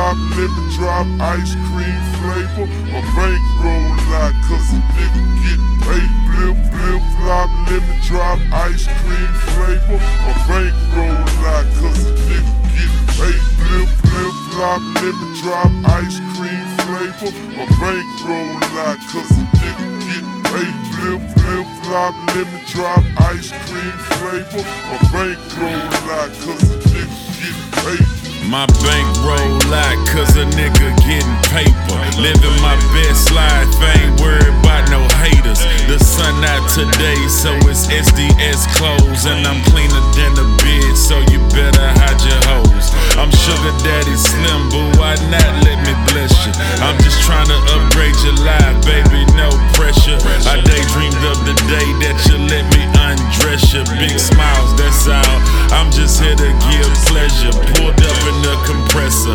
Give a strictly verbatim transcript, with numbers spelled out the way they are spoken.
flop, lemon drop, ice cream flavor. My bankroll lot, cause a nigga get paid. Flip, flip, flop, lemon drop, ice cream flavor. My bankroll lot, cause a nigga get paid. Flip, flip, flop, lemon drop, ice cream flavor. My bankroll lot, cause a nigga get paid. Flip, flip, flop, lemon drop, ice cream flavor. My bankroll lot, cause a nigga get paid. My bankroll lot, cause a nigga getting paper. Living my best life, ain't worried about no haters. The sun out today, so it's S D S clothes. And I'm cleaner than a bitch, so you better hide your hoes. I'm sugar daddy slim, but why not let me bless you? I'm just trying to upgrade your life, baby, no pressure. I daydreamed of the day that you let me undress you. Big smiles, that's all, I'm just here to give pleasure. Pulled up in the compressor,